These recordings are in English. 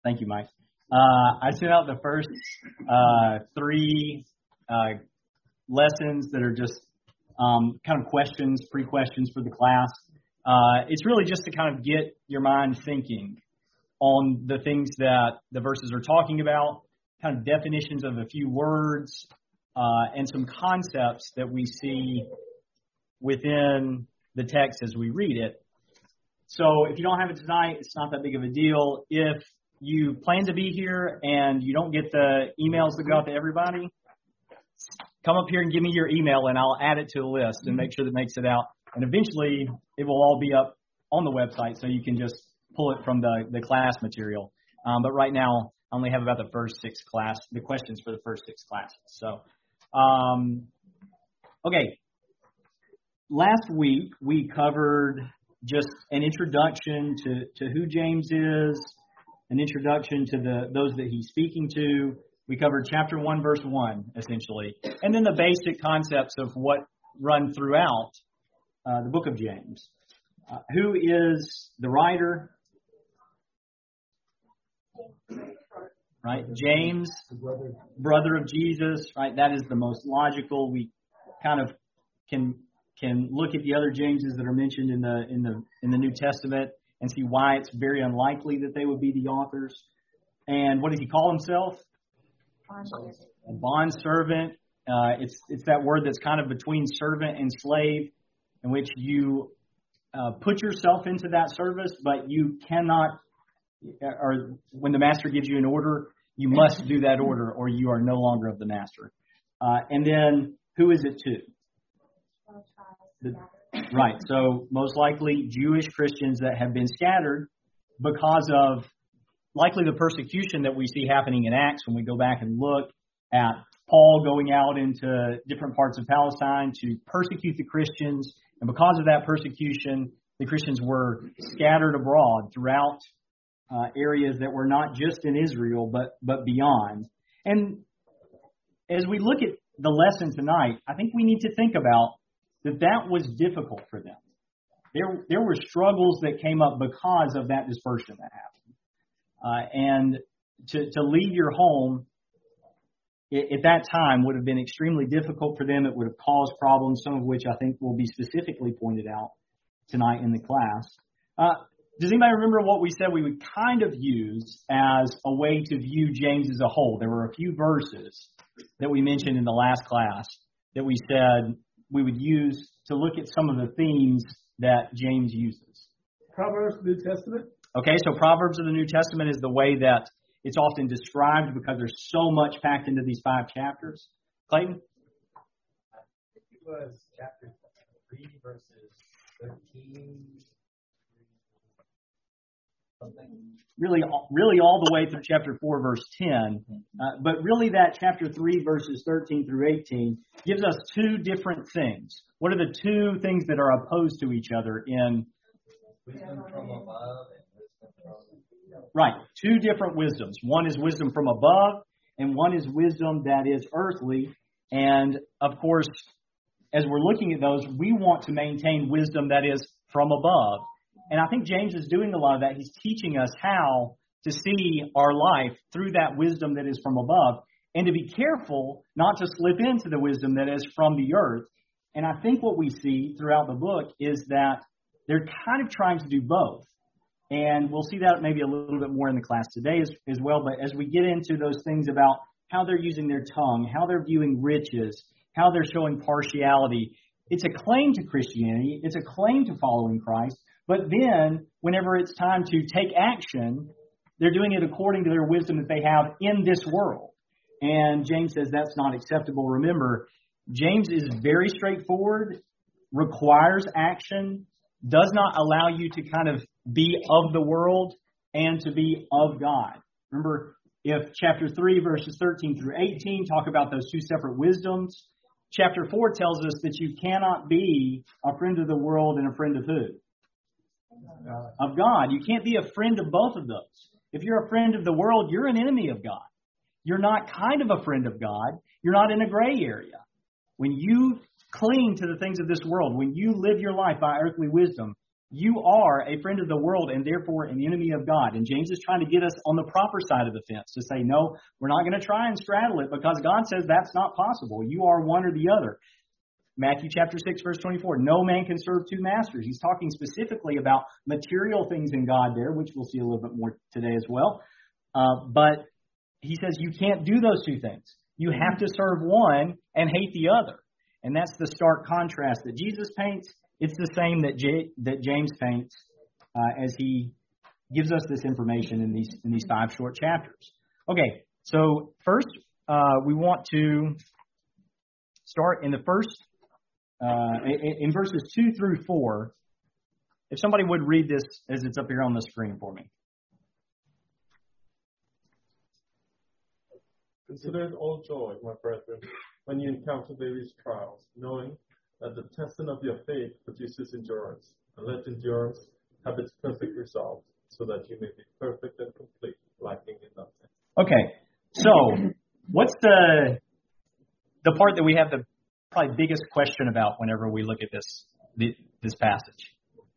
Thank you, Mike. I sent out the first three lessons that are just kind of questions, pre-questions for the class. It's really just to kind of get your mind thinking on the things that the verses are talking about, kind of definitions of a few words, and some concepts that we see within the text as we read it. So if you don't have it tonight, it's not that big of a deal. If you plan to be here and you don't get the emails that go out to everybody, come up here and give me your email and I'll add it to the list and make sure that makes it out. And eventually it will all be up on the website so you can just pull it from the class material. But right now I only have about the questions for the first six classes. So, okay. Last week we covered just an introduction to who James is, an introduction to those that he's speaking to. We covered chapter 1, verse 1, essentially. And then the basic concepts of what run throughout the book of James. Who is the writer? Right? James, brother of Jesus, right? That is the most logical. We kind of can look at the other Jameses that are mentioned in the New Testament and see why it's very unlikely that they would be the authors. And what does he call himself? A bondservant. It's that word that's kind of between servant and slave, in which you put yourself into that service, but you cannot, or when the master gives you an order, you must do that order or you are no longer of the master. And then who is it to? Right. So most likely Jewish Christians that have been scattered because of likely the persecution that we see happening in Acts when we go back and look at Paul going out into different parts of Palestine to persecute the Christians. And because of that persecution, the Christians were scattered abroad throughout areas that were not just in Israel, but beyond. And as we look at the lesson tonight, I think we need to think about that was difficult for them. There were struggles that came up because of that dispersion that happened. And to leave your home at that time would have been extremely difficult for them. It would have caused problems, some of which I think will be specifically pointed out tonight in the class. Does anybody remember what we said we would kind of use as a way to view James as a whole? There were a few verses that we mentioned in the last class that we said we would use to look at some of the themes that James uses. Proverbs of the New Testament. Okay, so Proverbs of the New Testament is the way that it's often described because there's so much packed into these 5 chapters. Clayton? I think it was chapter 3, verses 13. Really all the way through chapter 4, verse 10. But really that chapter 3, verses 13 through 18 gives us 2 different things. What are the 2 things that are opposed to each other in... Wisdom from above and wisdom from... Right. 2 different wisdoms. One is wisdom from above, and one is wisdom that is earthly. And, of course, as we're looking at those, we want to maintain wisdom that is from above. And I think James is doing a lot of that. He's teaching us how to see our life through that wisdom that is from above and to be careful not to slip into the wisdom that is from the earth. And I think what we see throughout the book is that they're kind of trying to do both. And we'll see that maybe a little bit more in the class today as well. But as we get into those things about how they're using their tongue, how they're viewing riches, how they're showing partiality, it's a claim to Christianity. It's a claim to following Christ. But then, whenever it's time to take action, they're doing it according to their wisdom that they have in this world. And James says that's not acceptable. Remember, James is very straightforward, requires action, does not allow you to kind of be of the world and to be of God. Remember, if chapter 3, verses 13 through 18 talk about those 2 separate wisdoms, chapter 4 tells us that you cannot be a friend of the world and a friend of who? Of God. You can't be a friend of both of those. If you're a friend of the world, you're an enemy of God. You're not kind of a friend of God. You're not in a gray area. When you cling to the things of this world, when you live your life by earthly wisdom, you are a friend of the world and therefore an enemy of God. And James is trying to get us on the proper side of the fence to say, no, we're not going to try and straddle it because God says that's not possible. You are one or the other. Matthew chapter 6, verse 24, no man can serve two masters. He's talking specifically about material things in God there, which we'll see a little bit more today as well. But he says you can't do those two things. You have to serve one and hate the other. And that's the stark contrast that Jesus paints. It's the same that James paints as he gives us this information in these 5 short chapters. Okay, so first we want to start in the first in verses 2 through 4. If somebody would read this as it's up here on the screen for me. Consider it all joy, my brethren, when you encounter various trials, knowing that the testing of your faith produces endurance, and let endurance have its perfect result, so that you may be perfect and complete, lacking in nothing. Okay, so what's the part that we have the probably biggest question about whenever we look at this passage?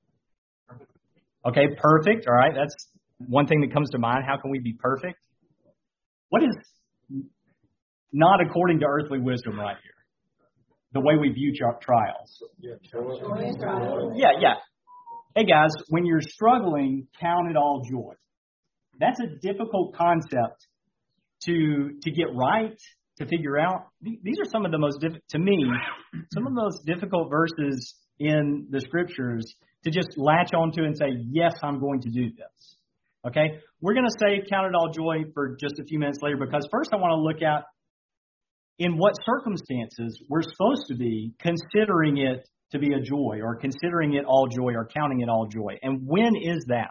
Okay, perfect. All right, that's one thing that comes to mind. How can we be perfect? What is not according to earthly wisdom right here? The way we view trials. Yeah. Hey guys, when you're struggling, count it all joy. That's a difficult concept to get right, to figure out. These are some of the most, to me, some of the most difficult verses in the scriptures to just latch onto and say, yes, I'm going to do this. Okay? We're going to say count it all joy for just a few minutes later, because first I want to look at in what circumstances we're supposed to be considering it to be a joy, or considering it all joy, or counting it all joy. And when is that?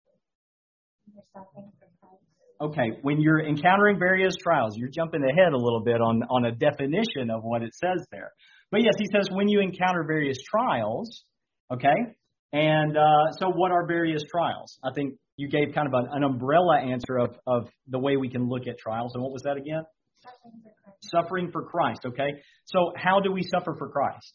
Okay, when you're encountering various trials. You're jumping ahead a little bit on a definition of what it says there. But yes, he says when you encounter various trials, okay? And so what are various trials? I think you gave kind of an umbrella answer of the way we can look at trials. And what was that again? Suffering for Christ, okay? So how do we suffer for Christ?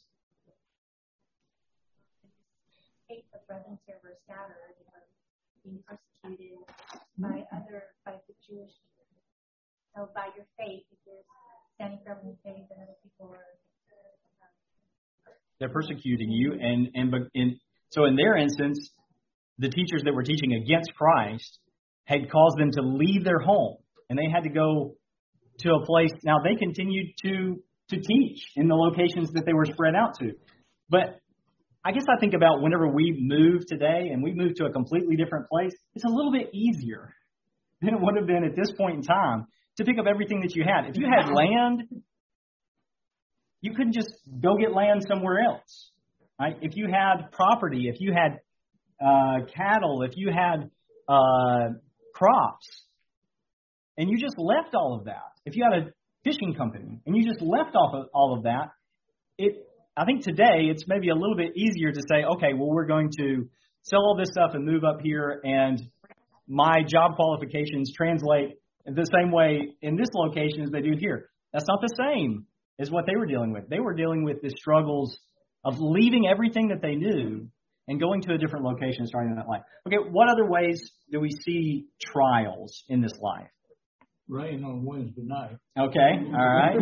Hate the brethren here were scattered, being persecuted by the Jewish people. So by your faith, if you're standing firm in faith, and other people are they're persecuting you, and so in their instance, the teachers that were teaching against Christ had caused them to leave their home, and they had to go to a place. Now they continued to teach in the locations that they were spread out to, but I guess I think about whenever we move today and we move to a completely different place, it's a little bit easier than it would have been at this point in time to pick up everything that you had. If you had land, you couldn't just go get land somewhere else, right? If you had property, if you had cattle, if you had crops, and you just left all of that, if you had a fishing company and you just left off of all of that, I think today it's maybe a little bit easier to say, okay, well, we're going to sell all this stuff and move up here, and my job qualifications translate the same way in this location as they do here. That's not the same as what they were dealing with. They were dealing with the struggles of leaving everything that they knew and going to a different location and starting that life. Okay, what other ways do we see trials in this life? Rain on Wednesday night. Okay, all right.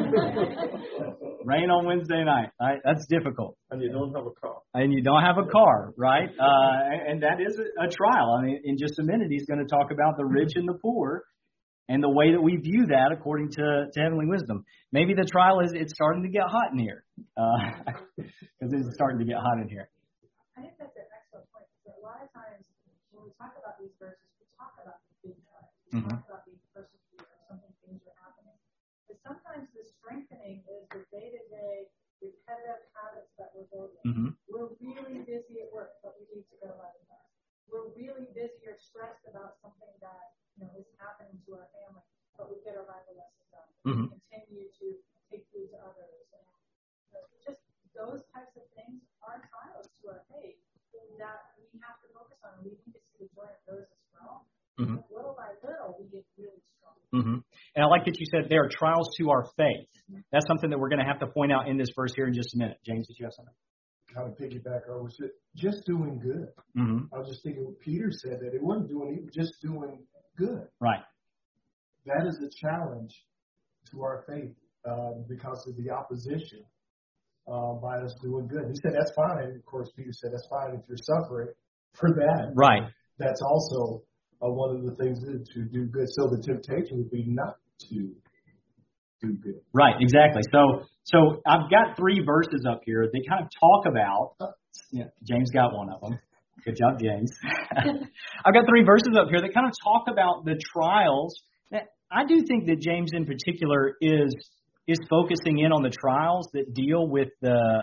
Rain on Wednesday night. All right, that's difficult. And you don't have a car. And you don't have a car, right? And that is a trial. I mean, in just a minute, he's going to talk about the rich and the poor and the way that we view that according to heavenly wisdom. Maybe the trial is it's starting to get hot in here. Because it's starting to get hot in here. I think that's an excellent point. So a lot of times when we talk about these verses, we talk about the big trials. We talk about being persecuted or something, things are happening. But sometimes the strengthening is the day-to-day repetitive habits that we're building. Mm-hmm. We're really busy at work, but we need to go out and rest. We're really busy or stressed about something that is happening to our family, but we get our Bible lesson done. Mm-hmm. We continue to take food to others. And just those types of things are trials to our faith that we have to focus on. We need to see the joy of those as well. Mm-hmm. Little by little, we get really strong. Mm-hmm. And I like that you said there are trials to our faith. That's something that we're going to have to point out in this verse here in just a minute. James, did you have something? kind of piggyback on was just doing good. Mm-hmm. I was just thinking what Peter said, that it wasn't doing evil, just doing good. Right. That is a challenge to our faith because of the opposition by us doing good. He said that's fine. And of course, Peter said that's fine if you're suffering for that. Right. That's also one of the things to do good. So the temptation would be not to do good. Right, exactly. So I've got 3 verses up here. They kind of talk about, James got one of them. Good job, James. I've got 3 verses up here that kind of talk about the trials. I do think that James in particular is focusing in on the trials that deal with the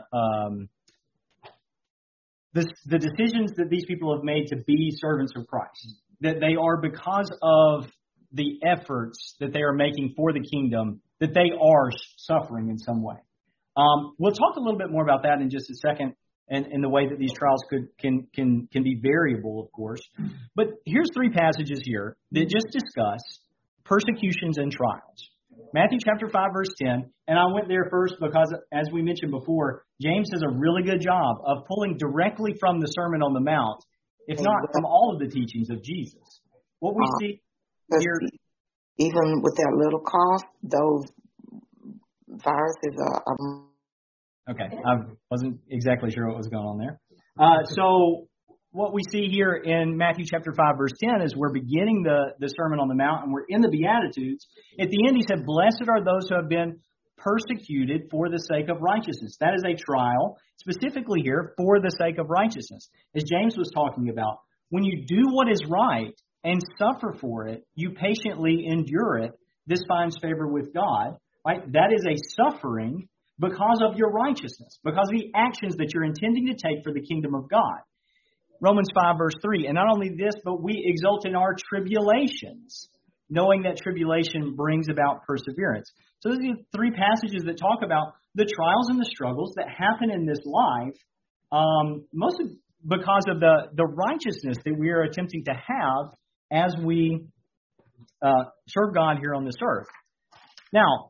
decisions that these people have made to be servants of Christ. That they are, because of the efforts that they are making for the kingdom, that they are suffering in some way. We'll talk a little bit more about that in just a second, and in the way that these trials can be variable, of course. But here's 3 passages here that just discuss persecutions and trials. Matthew chapter 5, verse 10, and I went there first because, as we mentioned before, James does a really good job of pulling directly from the Sermon on the Mount, if not from all of the teachings of Jesus. What we see here, even with that little cough, those viruses are. Okay, I wasn't exactly sure what was going on there. So what we see here in Matthew chapter 5, verse 10 is we're beginning the Sermon on the Mount, and we're in the Beatitudes. At the end, he said, "Blessed are those who have been persecuted for the sake of righteousness." That is a trial, specifically here, for the sake of righteousness. As James was talking about, when you do what is right and suffer for it, you patiently endure it. This finds favor with God. Right? That is a suffering because of your righteousness, because of the actions that you're intending to take for the kingdom of God. Romans 5, verse 3, and not only this, but we exult in our tribulations, knowing that tribulation brings about perseverance. So these are 3 passages that talk about the trials and the struggles that happen in this life, mostly because of the righteousness that we are attempting to have as we serve God here on this earth. Now,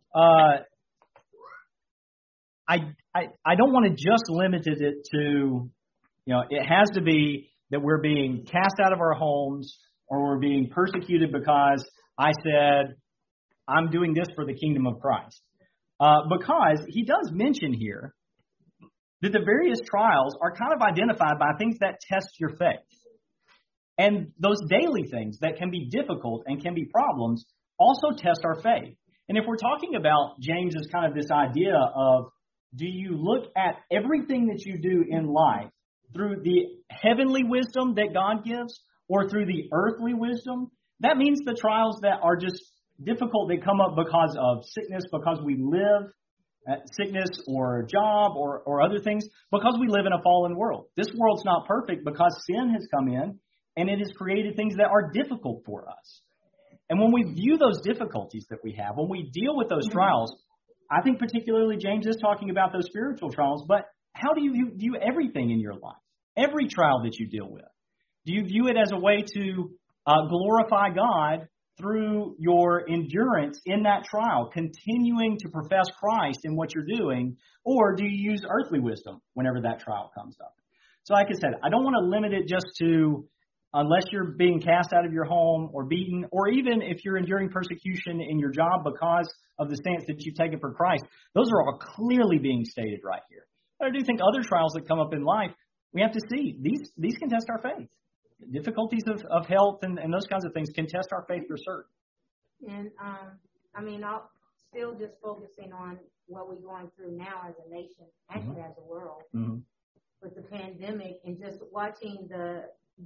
I don't want to just limit it to, it has to be that we're being cast out of our homes or we're being persecuted because I said I'm doing this for the kingdom of Christ. Because he does mention here that the various trials are kind of identified by things that test your faith. And those daily things that can be difficult and can be problems also test our faith. And if we're talking about James's kind of this idea of, do you look at everything that you do in life through the heavenly wisdom that God gives or through the earthly wisdom? That means the trials that are just difficult, they come up because of sickness, because we live, sickness or job or other things, because we live in a fallen world. This world's not perfect because sin has come in and it has created things that are difficult for us. And when we view those difficulties that we have, when we deal with those trials, I think particularly James is talking about those spiritual trials, but how do you view everything in your life? Every trial that you deal with. Do you view it as a way to glorify God through your endurance in that trial, continuing to profess Christ in what you're doing, or do you use earthly wisdom whenever that trial comes up? So like I said, I don't want to limit it just to unless you're being cast out of your home or beaten, or even if you're enduring persecution in your job because of the stance that you've taken for Christ. Those are all clearly being stated right here. But I do think other trials that come up in life, we have to see. These can test our faith. Difficulties of health and those kinds of things can test our faith for certain. And, I'll still just focusing on what we're going through now as a nation, actually as a world, with the pandemic, and just watching the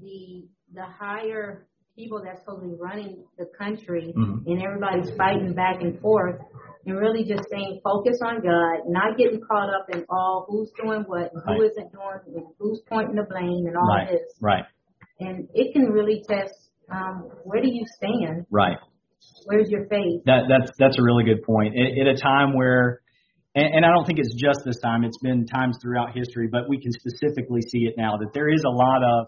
higher people that's supposed to be running the country, and everybody's fighting back and forth, and really just staying focused on God, not getting caught up in all who's doing what and who isn't doing, and who's pointing the blame and all this. Right. And it can really test where do you stand? Right. Where's your faith? That's a really good point. At a time where, and I don't think it's just this time, it's been times throughout history, but we can specifically see it now that there is a lot of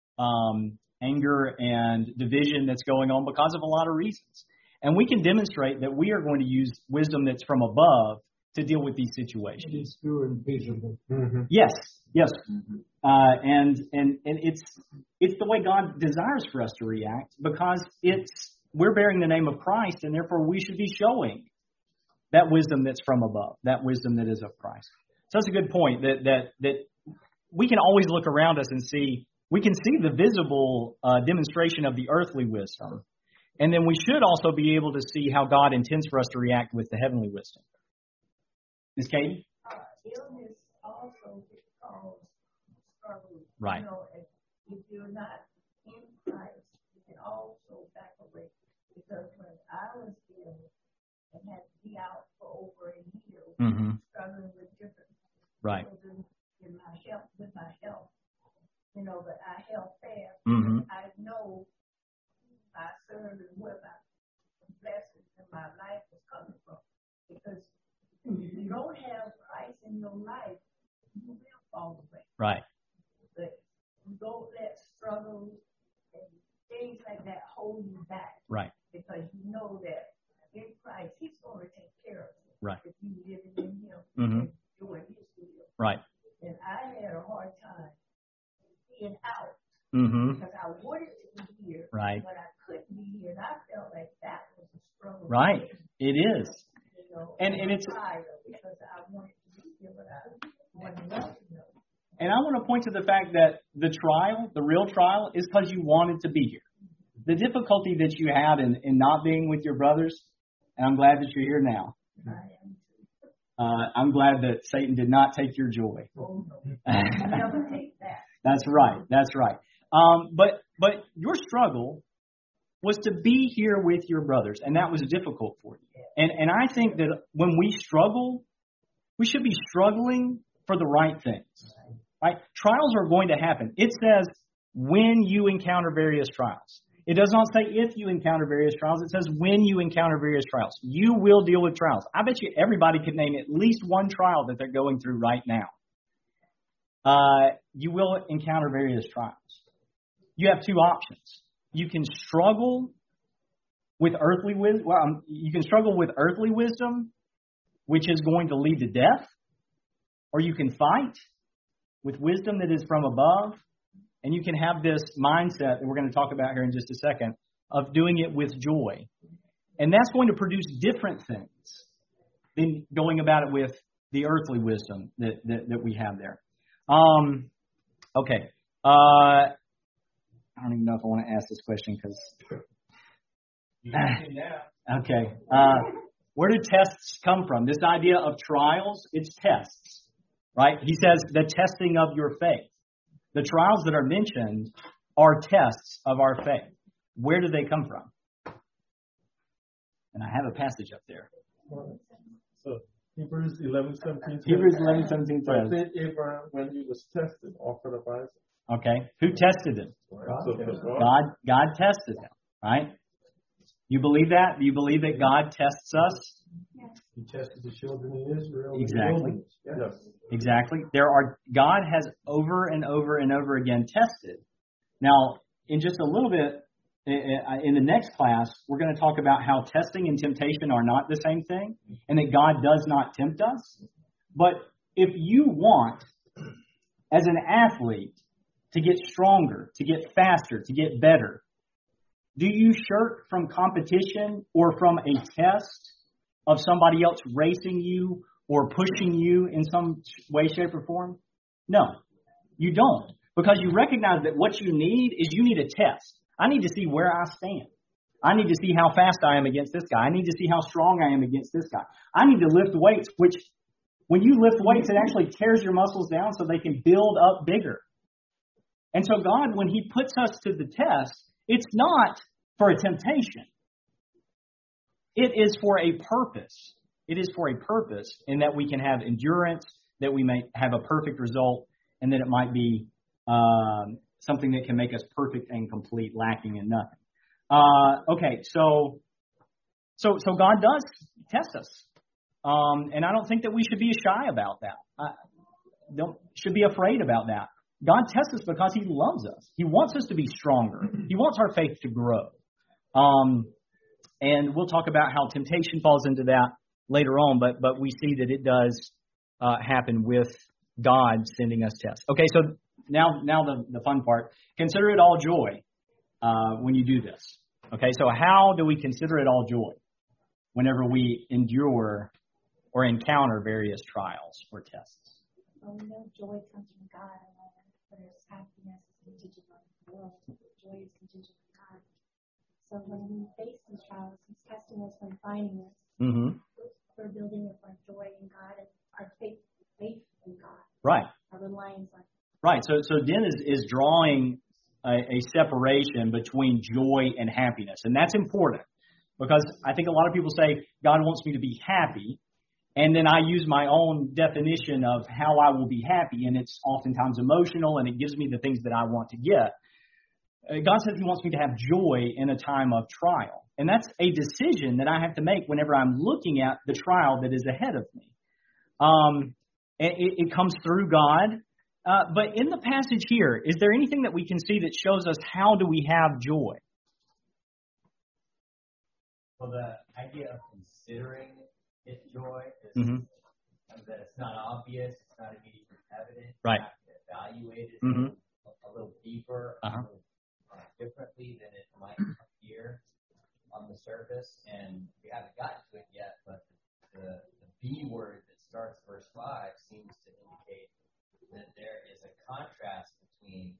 anger and division that's going on because of a lot of reasons. And we can demonstrate that we are going to use wisdom that's from above to deal with these situations. It's pure and peaceable. Mm-hmm. Yes. And it's the way God desires for us to react, because we're bearing the name of Christ, and therefore we should be showing that wisdom that's from above, that wisdom that is of Christ. So that's a good point, that we can always look around us and we can see the visible demonstration of the earthly wisdom. And then we should also be able to see how God intends for us to react with the heavenly wisdom. Ms. Katie? Illness also causes struggle. Right. You know, if you're not in Christ, you can also back away. Because when I was ill and had to be out for over a year, struggling with different problems in my health, you know, but I held fast. I know I served and where my blessings in my life was coming from. Because if you don't have Christ in your life, you will fall away. Right. But you don't let struggles and things like that hold you back. Right. Because you know that in Christ, He's going to take care of you. Right. If you live in Him and doing His will. Right. And I had a hard time being out. Because I wanted to be here. Right. But I couldn't be here. And I felt like that was a struggle. Right. It is. You know, and it's because I wanted to be here, but I wasn't enough, you know. And I want to point to the fact that the real trial, is because you wanted to be here. The difficulty that you had in not being with your brothers, and I'm glad that you're here now. I'm glad that Satan did not take your joy. Oh, no. Never take that. That's right. But your struggle was to be here with your brothers, and that was difficult for you. And I think that when we struggle, we should be struggling for the right things. Right? Trials are going to happen. It says when you encounter various trials. It does not say if you encounter various trials. It says when you encounter various trials. You will deal with trials. I bet you everybody could name at least one trial that they're going through right now. You will encounter various trials. You have two options. You can struggle with earthly wisdom. Well, you can struggle with earthly wisdom, which is going to lead to death, or you can fight with wisdom that is from above, and you can have this mindset that we're going to talk about here in just a second of doing it with joy. And that's going to produce different things than going about it with the earthly wisdom that we have there. Okay. I don't even know if I want to ask this question because. Okay. Where do tests come from? This idea of trials, it's tests, right? He says the testing of your faith. The trials that are mentioned are tests of our faith. Where do they come from? And I have a passage up there. So Hebrews 11:17. Hebrews 11:17 But says. then Abraham, when he was tested, offered up Isaac. Okay. Who tested him? God tested him, right? You believe that? Do you believe that God tests us? He tested the children of Israel. Exactly. Yes. Exactly. God has over and over and over again tested. Now, in just a little bit, in the next class, we're going to talk about how testing and temptation are not the same thing, and that God does not tempt us. But if you want, as an athlete, to get stronger, to get faster, to get better, do you shirk from competition or from a test of somebody else racing you or pushing you in some way, shape, or form? No, you don't. Because you recognize that what you need is you need a test. I need to see where I stand. I need to see how fast I am against this guy. I need to see how strong I am against this guy. I need to lift weights, which when you lift weights, it actually tears your muscles down so they can build up bigger. And so God, when He puts us to the test, it's not for a temptation. It is for a purpose. It is for a purpose in that we can have endurance, that we may have a perfect result, and that it might be something that can make us perfect and complete, lacking in nothing. Okay, so God does test us. And I don't think that we should be shy about that. Should be afraid about that. God tests us because He loves us. He wants us to be stronger. He wants our faith to grow. And we'll talk about how temptation falls into that later on, but we see that it does happen with God sending us tests. Okay, so now the fun part. Consider it all joy when you do this. Okay, so how do we consider it all joy whenever we endure or encounter various trials or tests? Well, we know joy comes from God, whereas happiness is contingent on the world. Joy is contingent on God. So when we face these trials, He's testing us and finding us. Mm-hmm. We're building up our joy in God and our faith in God. Right. Our reliance on God. Right. So Den is drawing a separation between joy and happiness. And that's important because I think a lot of people say, God wants me to be happy. And then I use my own definition of how I will be happy. And it's oftentimes emotional and it gives me the things that I want to get. God says He wants me to have joy in a time of trial. And that's a decision that I have to make whenever I'm looking at the trial that is ahead of me. It comes through God. But in the passage here, is there anything that we can see that shows us how do we have joy? Well, the idea of considering it joy is that it's not obvious, it's not immediately evident. Right. You have to evaluate it a little deeper, a little differently than it might appear on the surface. And we haven't gotten to it yet, but the B word that starts verse 5 seems to indicate that there is a contrast between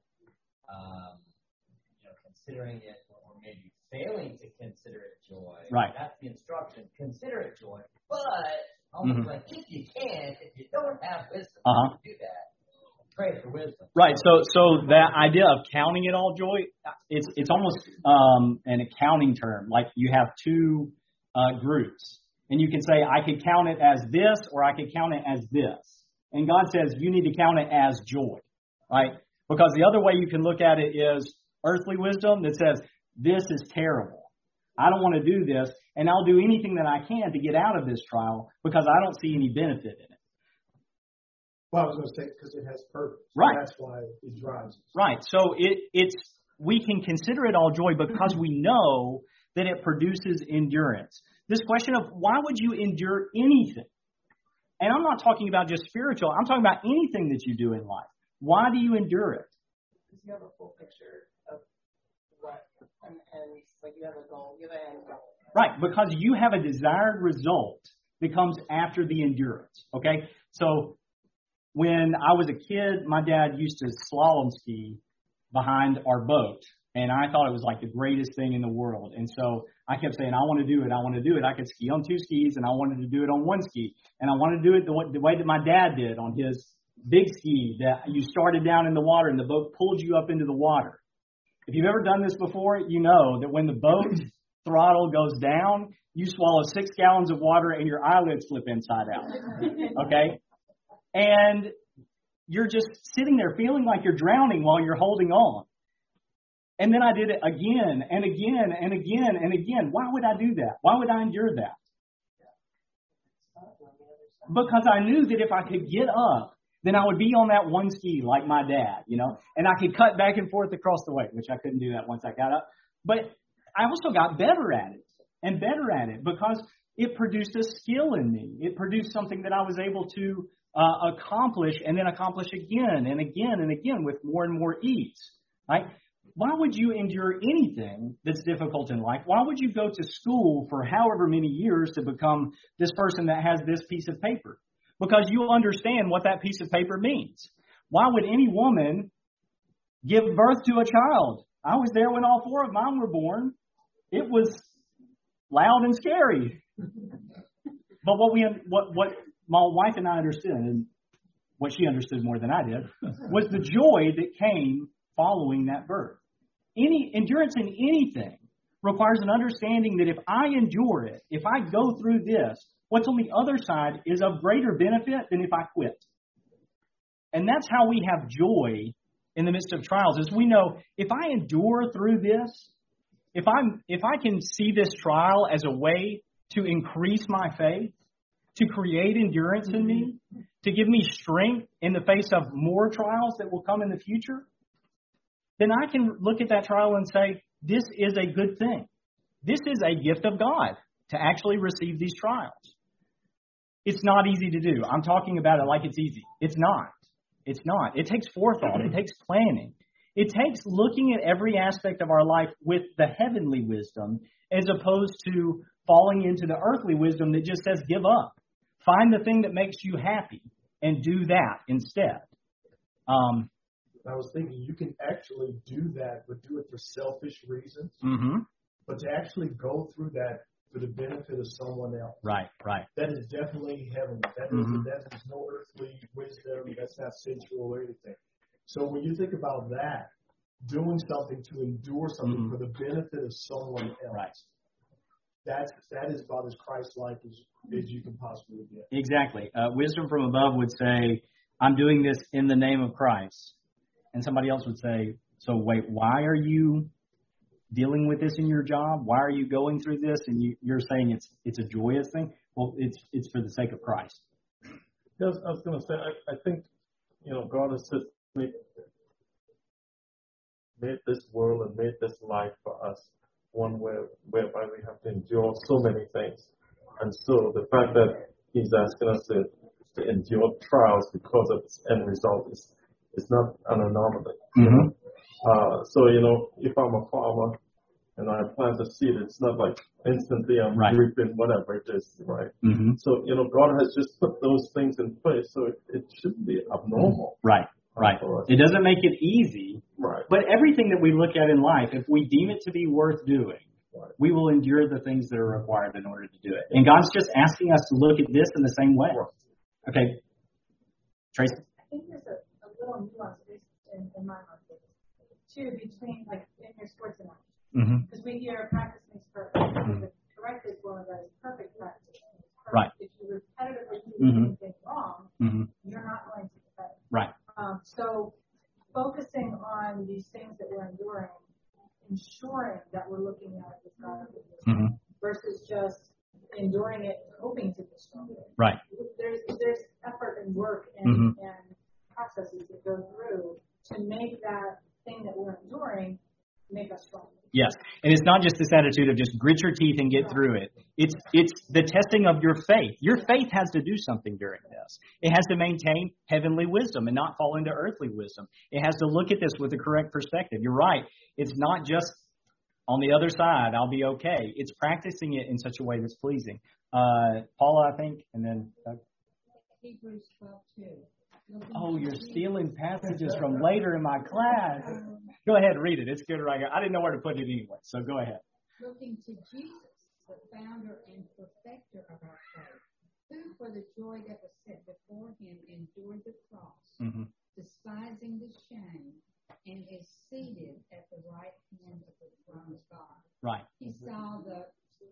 considering it or maybe failing to consider it joy. Right. That's the instruction. Consider it joy. But almost like if you can, if you don't have wisdom to do that, pray for wisdom. Right. So that idea of counting it all joy, it's almost an accounting term. Like you have two groups. And you can say, I could count it as this or I could count it as this. And God says you need to count it as joy, right? Because the other way you can look at it is earthly wisdom that says, this is terrible. I don't want to do this, and I'll do anything that I can to get out of this trial because I don't see any benefit in it. Well, I was going to say, because it has purpose. Right. That's why it drives us. Right. So we can consider it all joy because we know that it produces endurance. This question of why would you endure anything? And I'm not talking about just spiritual. I'm talking about anything that you do in life. Why do you endure it? Because you have a full picture of what, and like you have a goal, you have an end goal. Right, because you have a desired result that comes after the endurance. Okay, so when I was a kid, my dad used to slalom ski behind our boat. And I thought it was like the greatest thing in the world. And so I kept saying, I want to do it. I want to do it. I could ski on two skis and I wanted to do it on one ski. And I wanted to do it the way that my dad did on his big ski, that you started down in the water and the boat pulled you up into the water. If you've ever done this before, you know that when the boat throttle goes down, you swallow 6 gallons of water and your eyelids flip inside out. Okay? And you're just sitting there feeling like you're drowning while you're holding on. And then I did it again and again and again and again. Why would I do that? Why would I endure that? Because I knew that if I could get up, then I would be on that one ski like my dad, and I could cut back and forth across the way, which I couldn't do that once I got up. But I also got better at it and better at it because it produced a skill in me. It produced something that I was able to accomplish and then accomplish again and again and again with more and more ease, right? Why would you endure anything that's difficult in life? Why would you go to school for however many years to become this person that has this piece of paper? Because you understand what that piece of paper means. Why would any woman give birth to a child? I was there when all 4 of mine were born. It was loud and scary. But what my wife and I understood, and what she understood more than I did, was the joy that came following that birth. Any endurance in anything requires an understanding that if I endure it, if I go through this, what's on the other side is of greater benefit than if I quit. And that's how we have joy in the midst of trials, is we know if I endure through this, if I can see this trial as a way to increase my faith, to create endurance in me, to give me strength in the face of more trials that will come in the future, then I can look at that trial and say, this is a good thing. This is a gift of God to actually receive these trials. it's not easy to do. I'm talking about it like it's easy. It's not. It's not. It takes forethought. It takes planning. It takes looking at every aspect of our life with the heavenly wisdom as opposed to falling into the earthly wisdom that just says give up. Find the thing that makes you happy and do that instead. I was thinking you can actually do that, but do it for selfish reasons. Mm-hmm. But to actually go through that for the benefit of someone else. Right. That is definitely heavenly. That is no earthly wisdom. That's not sensual or anything. So when you think about that, doing something to endure something for the benefit of someone else, that is about as Christ-like as you can possibly get. Exactly. Wisdom from above would say, I'm doing this in the name of Christ. And somebody else would say, so wait, why are you dealing with this in your job? Why are you going through this? And you're saying it's a joyous thing? Well, it's for the sake of Christ. Yes, I was going to say, I think, God has just made this world and made this life for us one whereby we have to endure so many things. And so the fact that He's asking us to endure trials because of its end result is not an anomaly. Mm-hmm. So, if I'm a farmer and I plant a seed, it's not like instantly I'm reaping whatever it is, right? Mm-hmm. So, God has just put those things in place, so it shouldn't be abnormal. Right. It doesn't make it easy. Right. But everything that we look at in life, if we deem it to be worth doing, we will endure the things that are required in order to do it. And God's just asking us to look at this in the same way. Okay. Tracy? I think there's a little nuance in my mind, too, between, like, in your sports analogy. Because we hear practice makes perfect. The corrected one that is perfect practice. Right. If you repetitively do anything wrong, you're not going to get better. Right. So focusing on these things that we're enduring, ensuring that we're looking at it with God versus just enduring it, hoping to be stronger. Right. There's effort and work and processes that go through to make that thing that we're enduring make us stronger. Yes, and it's not just this attitude of just grit your teeth and get through it. It's the testing of your faith. Your faith has to do something during this. It has to maintain heavenly wisdom and not fall into earthly wisdom. It has to look at this with the correct perspective. You're right. It's not just on the other side, I'll be okay. It's practicing it in such a way that's pleasing. Paula, I think, and then Hebrews 12:2. Oh, you're stealing passages from later in my class. Go ahead, read it. It's good right here. I didn't know where to put it anyway, so go ahead. Looking to Jesus, the founder and perfecter of our faith, who for the joy that was set before him endured the cross, despising the shame, and is seated at the right hand of the throne of God. Right. He saw the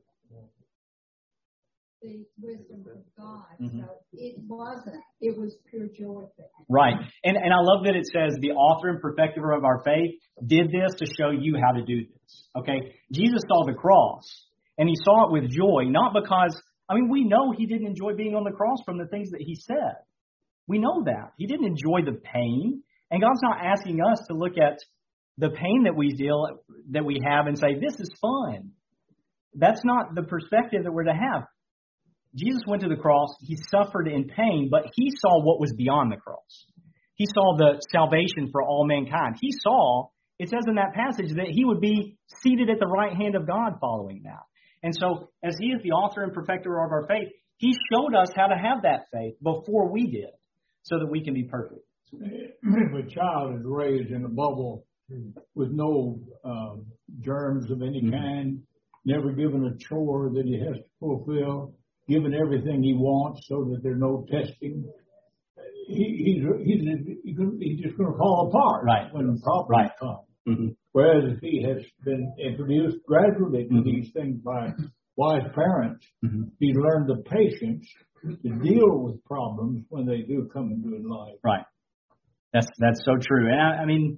wisdom of God. So it was pure joy for him. Right. And I love that it says the author and perfecter of our faith did this to show you how to do this. Okay. Jesus saw the cross and he saw it with joy, not because, we know he didn't enjoy being on the cross from the things that he said. We know that. He didn't enjoy the pain. And God's not asking us to look at the pain that we have and say, this is fun. That's not the perspective that we're to have. Jesus went to the cross, he suffered in pain, but he saw what was beyond the cross. He saw the salvation for all mankind. He saw, it says in that passage, that he would be seated at the right hand of God following that. And so, as he is the author and perfecter of our faith, he showed us how to have that faith before we did, so that we can be perfect. If a child is raised in a bubble with no germs of any kind, never given a chore that he has to fulfill, given everything he wants so that there's no testing, he's just going to fall apart when problems come. Whereas if he has been introduced gradually to these things by wise parents, he's learned the patience to deal with problems when they do come into his life. Right. That's so true. And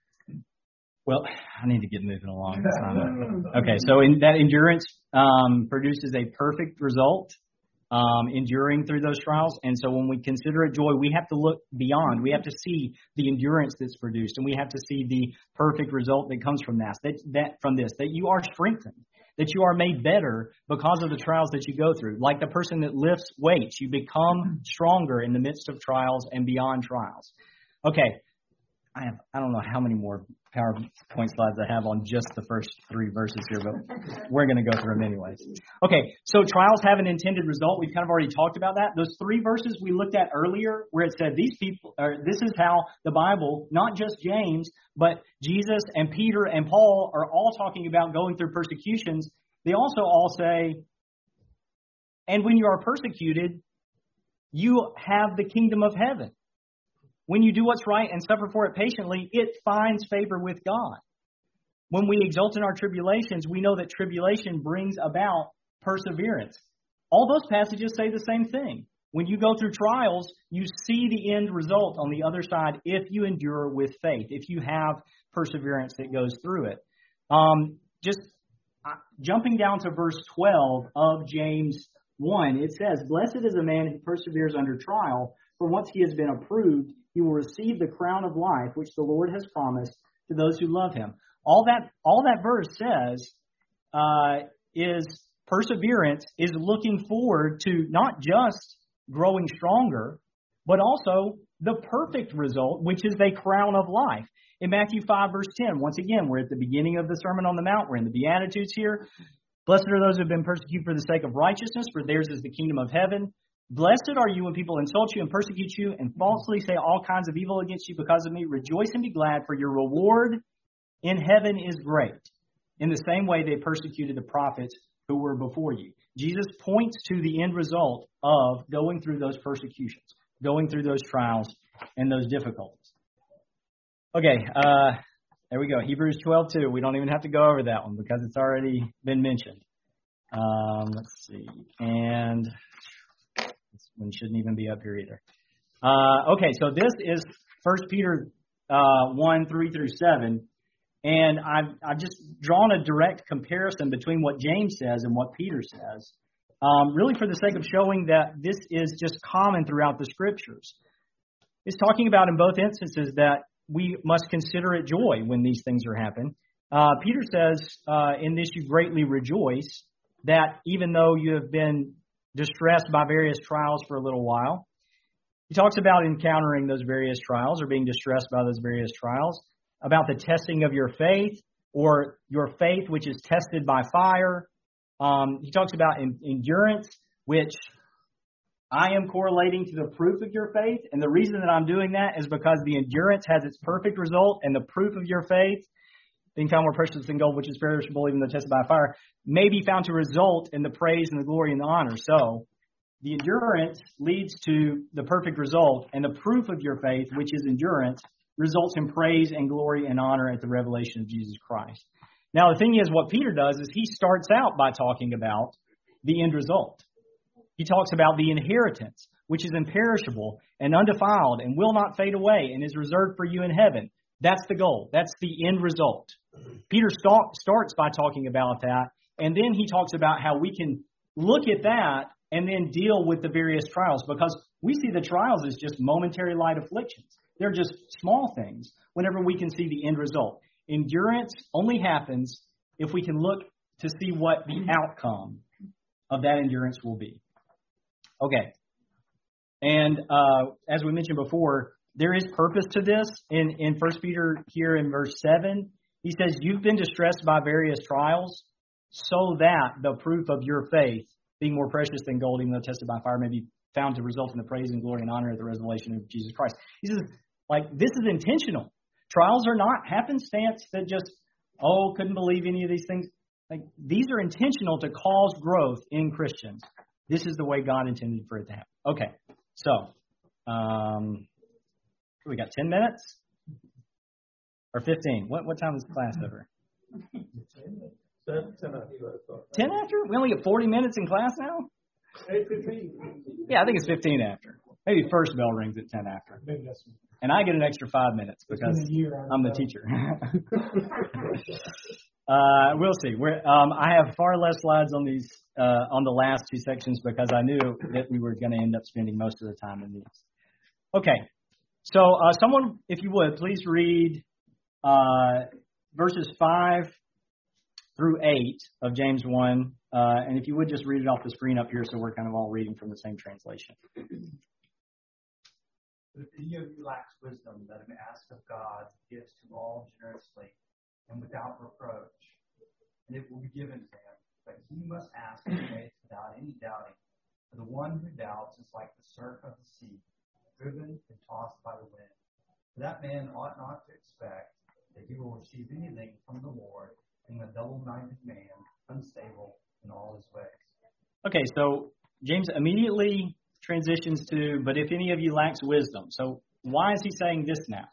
I need to get moving along. Okay, so in that endurance produces a perfect result, enduring through those trials. And so when we consider it joy, we have to look beyond. We have to see the endurance that's produced, and we have to see the perfect result that comes from that you are strengthened, that you are made better because of the trials that you go through. Like the person that lifts weights, you become stronger in the midst of trials and beyond trials. Okay, I don't know how many more PowerPoint slides I have on just the first 3 verses here, but we're going to go through them anyways. Okay, so trials have an intended result. We've kind of already talked about that. Those 3 verses we looked at earlier where it said these people, or this is how the Bible, not just James, but Jesus and Peter and Paul are all talking about going through persecutions. They also all say, and when you are persecuted, you have the kingdom of heaven. When you do what's right and suffer for it patiently, it finds favor with God. When we exult in our tribulations, we know that tribulation brings about perseverance. All those passages say the same thing. When you go through trials, you see the end result on the other side if you endure with faith, if you have perseverance that goes through it. Jumping down to verse 12 of James 1, it says, "Blessed is a man who perseveres under trial, for once he has been approved, he will receive the crown of life which the Lord has promised to those who love him." All that verse says is perseverance is looking forward to not just growing stronger, but also the perfect result, which is a crown of life. In Matthew 5, verse 10, once again, we're at the beginning of the Sermon on the Mount. We're in the Beatitudes here. "Blessed are those who have been persecuted for the sake of righteousness, for theirs is the kingdom of heaven. Blessed are you when people insult you and persecute you and falsely say all kinds of evil against you because of me. Rejoice and be glad, for your reward in heaven is great. In the same way they persecuted the prophets who were before you." Jesus points to the end result of going through those persecutions, going through those trials and those difficulties. Okay, there we go. Hebrews 12:2. We don't even have to go over that one because it's already been mentioned. Let's see. And this one shouldn't even be up here either. Okay, so this is 1 Peter 1, 3 through 7. And I've just drawn a direct comparison between what James says and what Peter says, really for the sake of showing that this is just common throughout the Scriptures. It's talking about in both instances that we must consider it joy when these things are happening. Peter says, in this you greatly rejoice, that even though you have been distressed by various trials for a little while, he talks about encountering those various trials or being distressed by those various trials, about the testing of your faith or your faith which is tested by fire. He talks about endurance, which I am correlating to the proof of your faith. And the reason that I'm doing that is because the endurance has its perfect result, and the proof of your faith, being found more precious than gold, which is perishable, even though tested by fire, may be found to result in the praise and the glory and the honor. So the endurance leads to the perfect result, and the proof of your faith, which is endurance, results in praise and glory and honor at the revelation of Jesus Christ. Now, the thing is, what Peter does is he starts out by talking about the end result. He talks about the inheritance, which is imperishable and undefiled and will not fade away and is reserved for you in heaven. That's the goal. That's the end result. Peter starts by talking about that, and then he talks about how we can look at that and then deal with the various trials, because we see the trials as just momentary light afflictions. They're just small things whenever we can see the end result. Endurance only happens if we can look to see what the outcome of that endurance will be. Okay. And as we mentioned before, there is purpose to this. In 1 Peter here in verse 7, he says, "You've been distressed by various trials, so that the proof of your faith, being more precious than gold, even though tested by fire, may be found to result in the praise and glory and honor at the revelation of Jesus Christ." He says, this is intentional. Trials are not happenstance that just, couldn't believe any of these things. These are intentional to cause growth in Christians. This is the way God intended for it to happen. Okay, so we got 10 minutes or 15. What time is class over? 10 after. 10 after? We only get 40 minutes in class now? 8:15. Yeah, I think it's 15 after. Maybe first bell rings at 10 after. And I get an extra 5 minutes because I'm the teacher. We'll see. I have far less slides on these on the last 2 sections because I knew that we were going to end up spending most of the time in these. Okay. So someone, if you would, please read verses 5 through 8 of James 1. And if you would just read it off the screen up here so we're kind of all reading from the same translation. But if any of you lacks wisdom, let him ask of God, who gives to all generously and without reproach, and it will be given to him. But he must ask in faith without any doubting. For the one who doubts is like the surf of the sea, driven and tossed by the wind. For that man ought not to expect that he will receive anything from the Lord, being a double-minded man, unstable in all his ways. Okay, so James immediately transitions to, but if any of you lacks wisdom. So why is he saying this now?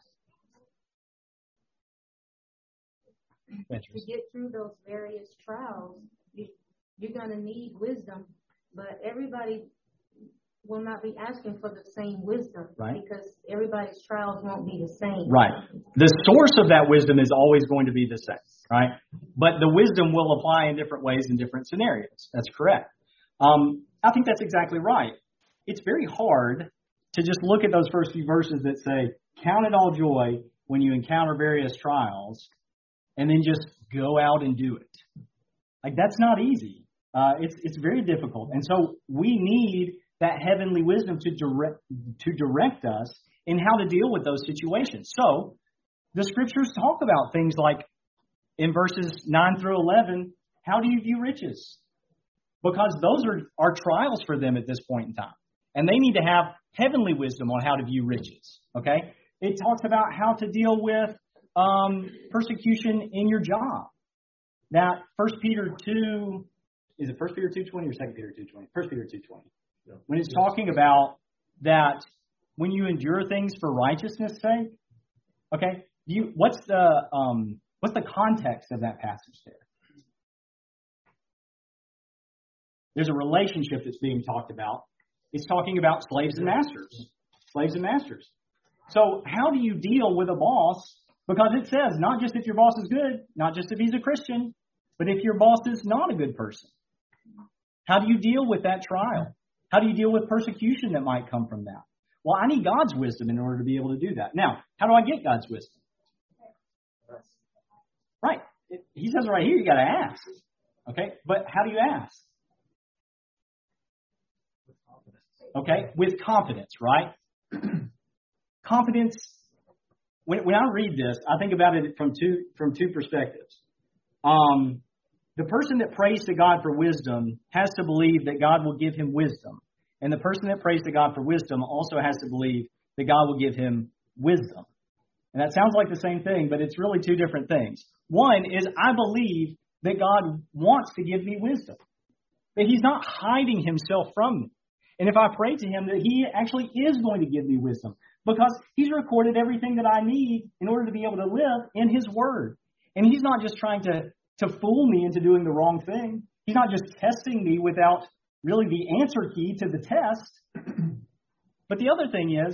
To get through those various trials, you're going to need wisdom, but everybody will not be asking for the same wisdom, right? Because everybody's trials won't be the same. Right. The source of that wisdom is always going to be the same, right? But the wisdom will apply in different ways in different scenarios. That's correct. I think that's exactly right. It's very hard to just look at those first few verses that say, count it all joy when you encounter various trials, and then just go out and do it. Like, that's not easy. It's very difficult. And so we need that heavenly wisdom to direct us in how to deal with those situations. So the scriptures talk about things like in verses 9 through 11, how do you view riches? Because those are trials for them at this point in time. And they need to have heavenly wisdom on how to view riches. Okay? It talks about how to deal with persecution in your job. That 1 Peter 2, is it 1 Peter 2:20 or 2 Peter 2:20? 1 Peter 2:20. Yeah. When it's talking about that when you endure things for righteousness' sake, okay, what's the context of that passage there? There's a relationship that's being talked about. It's talking about slaves and masters. Slaves and masters. So how do you deal with a boss? Because it says not just if your boss is good, not just if he's a Christian, but if your boss is not a good person. How do you deal with that trial? How do you deal with persecution that might come from that? Well, I need God's wisdom in order to be able to do that. Now, how do I get God's wisdom? Right. He says right here, you got to ask. Okay, but how do you ask? Okay, with confidence, right? Confidence. When I read this, I think about it from two perspectives. The person that prays to God for wisdom has to believe that God will give him wisdom. And the person that prays to God for wisdom also has to believe that God will give him wisdom. And that sounds like the same thing, but it's really two different things. One is I believe that God wants to give me wisdom, that he's not hiding himself from me. And if I pray to him, that he actually is going to give me wisdom because he's recorded everything that I need in order to be able to live in his word. And he's not just trying to fool me into doing the wrong thing. He's not just testing me without really the answer key to the test. But the other thing is,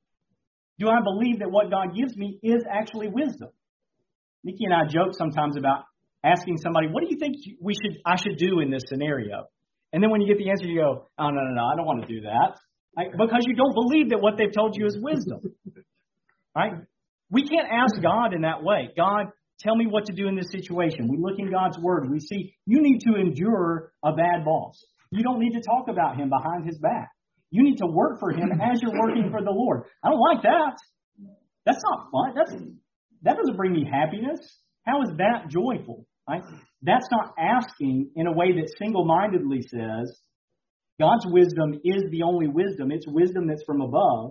do I believe that what God gives me is actually wisdom? Nikki and I joke sometimes about asking somebody, what do you think I should do in this scenario? And then when you get the answer, you go, oh, no, I don't want to do that. Because you don't believe that what they've told you is wisdom. Right? We can't ask God in that way. God, tell me what to do in this situation. We look in God's word. We see you need to endure a bad boss. You don't need to talk about him behind his back. You need to work for him as you're working for the Lord. I don't like that. That's not fun. That doesn't bring me happiness. How is that joyful? Right? That's not asking in a way that single-mindedly says God's wisdom is the only wisdom. It's wisdom that's from above.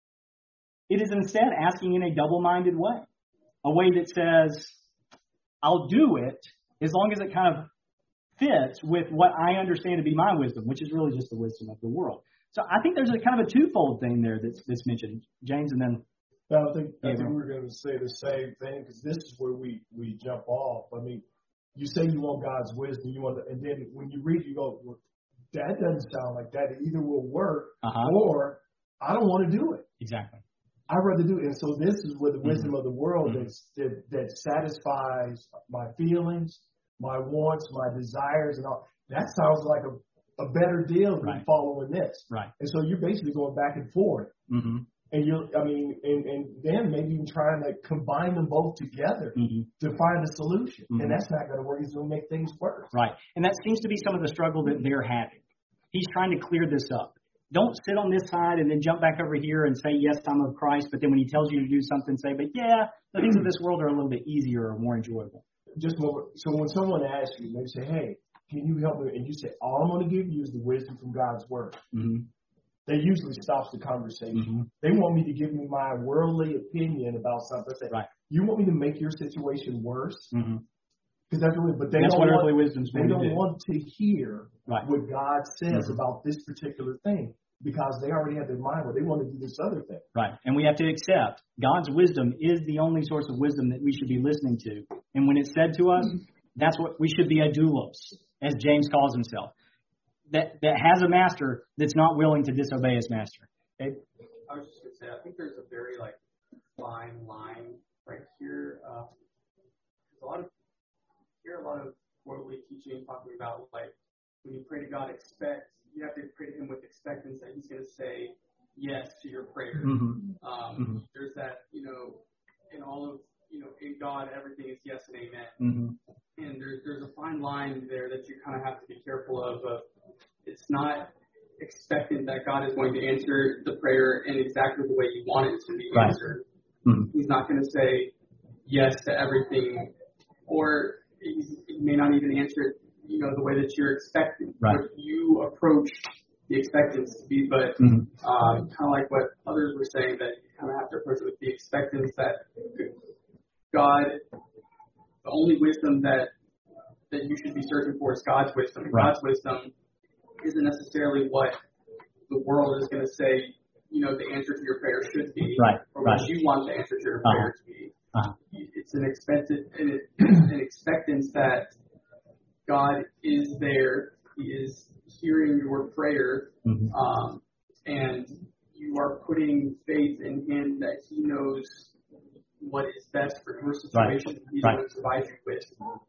It is instead asking in a double-minded way, a way that says, I'll do it as long as it kind of fits with what I understand to be my wisdom, which is really just the wisdom of the world. So I think there's a kind of a twofold thing there that's mentioned, James, and then I think we're going to say the same thing because this is where we jump off. I mean, you say you want God's wisdom, and then when you read, you go, well, that doesn't sound like that. It either will work or I don't want to do it. Exactly. I'd rather do it. And so this is where the wisdom of the world that satisfies my feelings, my wants, my desires, and all. That sounds like a better deal than following this. Right. And so you're basically going back and forth. Mm-hmm. And and then maybe even trying to combine them both together to find a solution. And that's not going to work. It's going to make things worse. Right. And that seems to be some of the struggle that they're having. He's trying to clear this up. Don't sit on this side and then jump back over here and say, yes, I'm of Christ. But then when he tells you to do something, say, but yeah, the things of this world are a little bit easier or more enjoyable. So when someone asks you, they say, hey, can you help me? And you say, all I'm going to give you is the wisdom from God's word. That usually stops the conversation. They want me to give me my worldly opinion about something. I say, you want me to make your situation worse? Because that's really, but they don't want to hear what God says about this particular thing, because they already have their mind where they want to do this other thing. Right. And we have to accept God's wisdom is the only source of wisdom that we should be listening to. And when it's said to us, that's what we should be a doulos, as James calls himself. That has a master that's not willing to disobey his master. Okay? I was just going to say, I think there's a very fine line right here. A lot of worldly teaching talking about when you pray to God, you have to pray to Him with expectance that He's going to say yes to your prayer. There's that, in all of in God everything is yes and amen. And there's a fine line there that you kind of have to be careful of. It's not expectant that God is going to answer the prayer in exactly the way you want it to be answered. He's not going to say yes to everything, or he may not even answer it, the way that you're expecting. But you approach the expectance to be, but kind of like what others were saying, that you kind of have to approach it with the expectance that God, the only wisdom that you should be searching for is God's wisdom. God's wisdom isn't necessarily what the world is going to say, the answer to your prayer should be, or what you want the answer to your prayer to be. It's an expectance that God is there. He is hearing your prayer, and you are putting faith in Him that He knows what is best for your situation. He's going to provide you with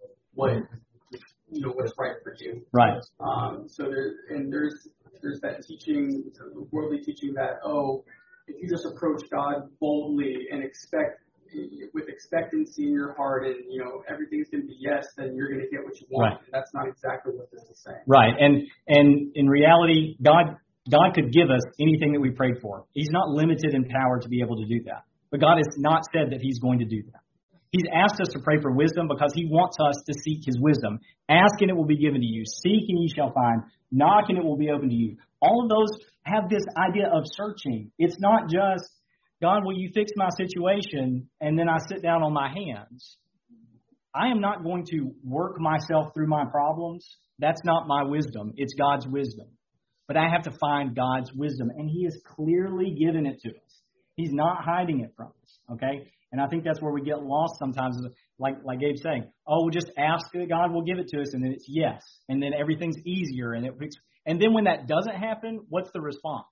what's right for you. So there's that teaching, the worldly teaching that, if you just approach God boldly and with expectancy in your heart, and everything's going to be yes, then you're going to get what you want. And that's not exactly what this is saying. And in reality, God could give us anything that we prayed for. He's not limited in power to be able to do that. But God has not said that He's going to do that. He's asked us to pray for wisdom because He wants us to seek His wisdom. Ask and it will be given to you. Seek and ye shall find. Knock and it will be open to you. All of those have this idea of searching. It's not just, God, will you fix my situation? And then I sit down on my hands. I am not going to work myself through my problems. That's not my wisdom. It's God's wisdom. But I have to find God's wisdom. And He has clearly given it to us. He's not hiding it from us. Okay? And I think that's where we get lost sometimes. Like Gabe's saying, we'll just ask that God will give it to us. And then it's yes. And then everything's easier. And then when that doesn't happen, what's the response?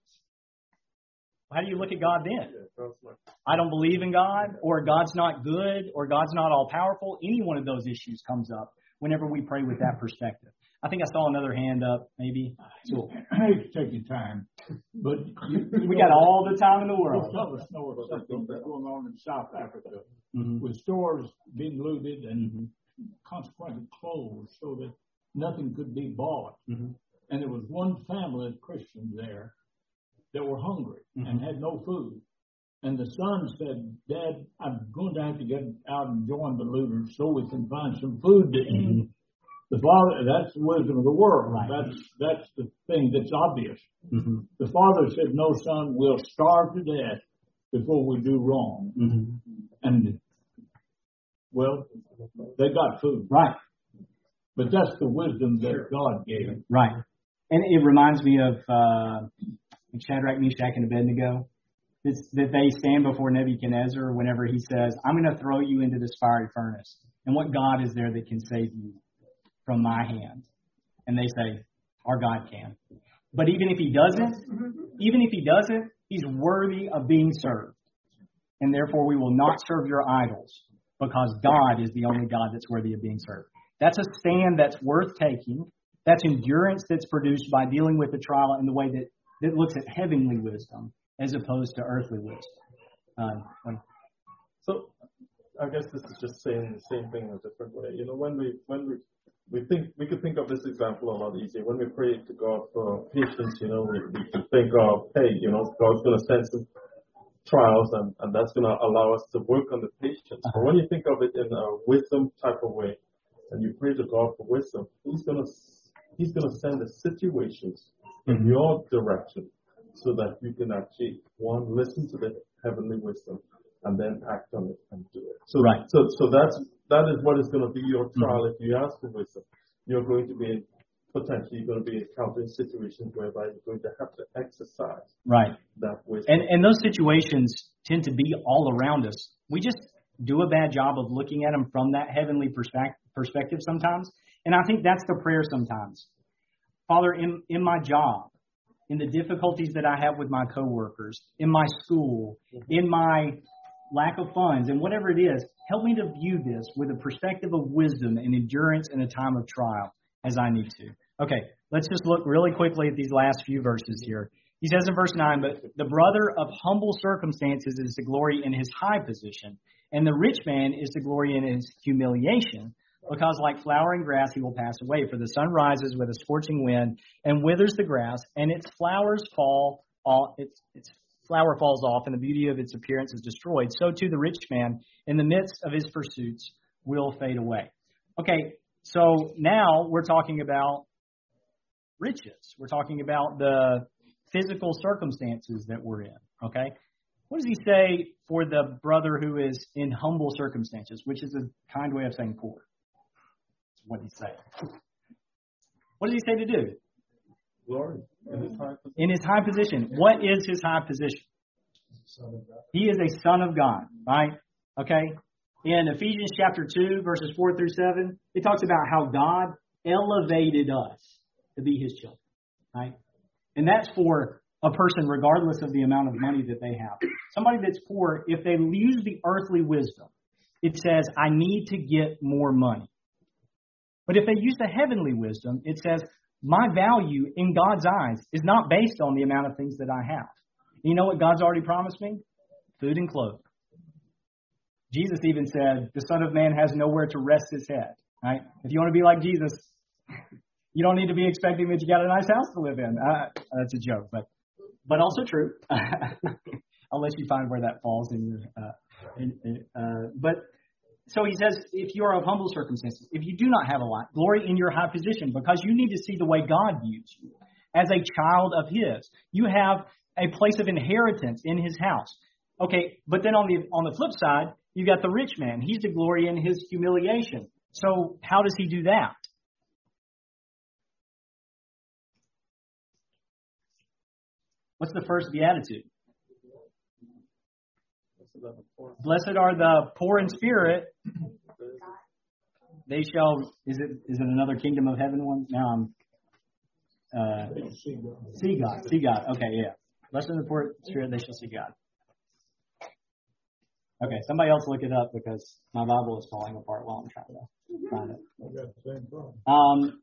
How do you look at God then? I don't believe in God, or God's not good, or God's not all powerful. Any one of those issues comes up whenever we pray with that perspective. I think I saw another hand up, maybe. So, I hate to take your time, but we got all the time in the world. Tell us something that's going on in South Africa with stores being looted and consequently closed so that nothing could be bought. And there was one family of Christians there that were hungry and had no food. And the son said, Dad, I'm going to have to get out and join the looters so we can find some food to eat. The father, that's the wisdom of the world. That's the thing that's obvious. The father said, no, son, we'll starve to death before we do wrong. And, well, they got food. But that's the wisdom that God gave them. And it reminds me of Shadrach, Meshach, and Abednego. That they stand before Nebuchadnezzar whenever he says, I'm going to throw you into this fiery furnace. And what God is there that can save you from my hand? And they say, our God can. But even if He doesn't, He's worthy of being served. And therefore we will not serve your idols, because God is the only God that's worthy of being served. That's a stand that's worth taking. That's endurance that's produced by dealing with the trial in the way that looks at heavenly wisdom as opposed to earthly wisdom. So I guess this is just saying the same thing in a different way. When we could think of this example a lot easier. When we pray to God for patience, we could think of, hey, God's going to send some trials and that's going to allow us to work on the patience. But when you think of it in a wisdom type of way, and you pray to God for wisdom, He's going to send the situations in your direction so that you can actually, one, listen to the heavenly wisdom and then act on it and do it. So, right. So that is what is going to be your trial if you ask for wisdom. You're going to be potentially going to be encountering situations whereby you're going to have to exercise that wisdom. And those situations tend to be all around us. We just do a bad job of looking at them from that heavenly perspective sometimes. And I think that's the prayer sometimes. Father, in my job, in the difficulties that I have with my coworkers, in my school, in my lack of funds, and whatever it is, help me to view this with a perspective of wisdom and endurance in a time of trial as I need to. Okay, let's just look really quickly at these last few verses here. He says in verse 9, but the brother of humble circumstances is to glory in his high position, and the rich man is to glory in his humiliation, because like flowering grass he will pass away. For the sun rises with a scorching wind and withers the grass, and its flowers fall off. Its flower falls off, and the beauty of its appearance is destroyed. So too the rich man, in the midst of his pursuits, will fade away. Okay, so now we're talking about riches. We're talking about the physical circumstances that we're in. Okay, what does he say for the brother who is in humble circumstances, which is a kind way of saying poor? That's what he's saying. What does he say to do? Glory in his high position. What is his high position? He is a son of God, right? Okay. In Ephesians chapter 2, verses 4 through 7, it talks about how God elevated us to be his children, right? And that's for a person regardless of the amount of money that they have. Somebody that's poor, if they lose the earthly wisdom, it says, I need to get more money. But if they use the heavenly wisdom, it says, my value in God's eyes is not based on the amount of things that I have. You know what God's already promised me? Food and clothing. Jesus even said, the Son of Man has nowhere to rest his head. Right? If you want to be like Jesus, you don't need to be expecting that you got a nice house to live in. That's a joke, but also true. I'll let you find where that falls in your. But so he says, if you are of humble circumstances, if you do not have a lot, glory in your high position, because you need to see the way God views you as a child of his. You have a place of inheritance in his house. Okay, but then on the flip side, you got the rich man. He's to glory in his humiliation. So how does he do that? What's the first beatitude? Blessed are the poor in spirit. They shall. Is it another kingdom of heaven one? Now I'm. See God. See God. Okay, yeah. Blessed are the poor in spirit. They shall see God. Okay, somebody else look it up because my Bible is falling apart while I'm trying to find it.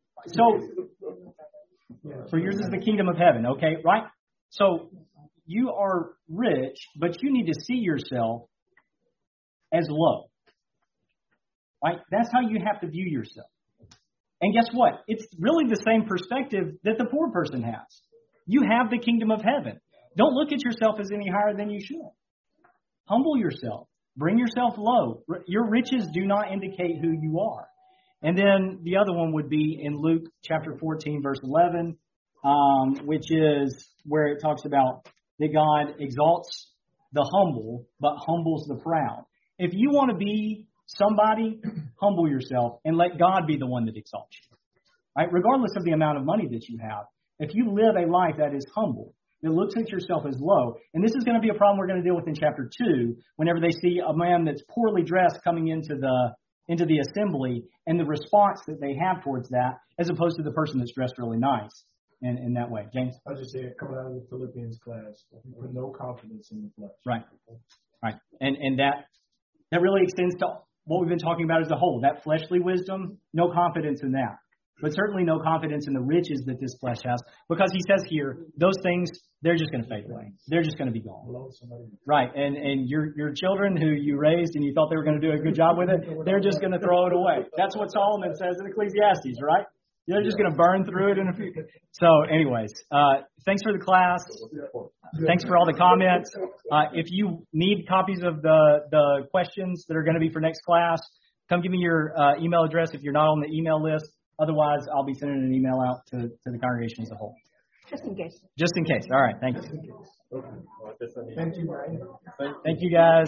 So for yours is the kingdom of heaven. Okay, right? So you are rich, but you need to see yourself as low. Right? That's how you have to view yourself. And guess what? It's really the same perspective that the poor person has. You have the kingdom of heaven. Don't look at yourself as any higher than you should. Humble yourself. Bring yourself low. Your riches do not indicate who you are. And then the other one would be in Luke chapter 14, verse 11, which is where it talks about that God exalts the humble, but humbles the proud. If you want to be somebody, humble yourself and let God be the one that exalts you. Right? Regardless of the amount of money that you have, if you live a life that is humble, that looks at yourself as low, and this is going to be a problem we're going to deal with in chapter 2, whenever they see a man that's poorly dressed coming into the assembly, and the response that they have towards that, as opposed to the person that's dressed really nice in that way. James? I just say, coming out of the Philippians class, with no confidence in the flesh. Right. Right. And that really extends to what we've been talking about as a whole. That fleshly wisdom, no confidence in that. but certainly no confidence in the riches that this flesh has, because he says here, those things, they're just going to fade away. They're just going to be gone. Right. And your children who you raised and you thought they were going to do a good job with it, they're just going to throw it away. That's what Solomon says in Ecclesiastes, right? They're just going to burn through it in a few. So anyways, thanks for the class. Thanks for all the comments. If you need copies of the questions that are going to be for next class, come give me your email address if you're not on the email list. Otherwise, I'll be sending an email out to the congregation as a whole. Just in case. Just in case. All right. Thank you. Thank you. Thank you, guys.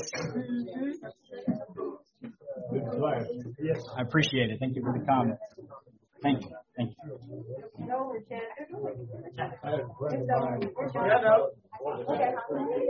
Good class. Yes. I appreciate it. Thank you for the comments. Thank you. Thank you. I had a friend of mine.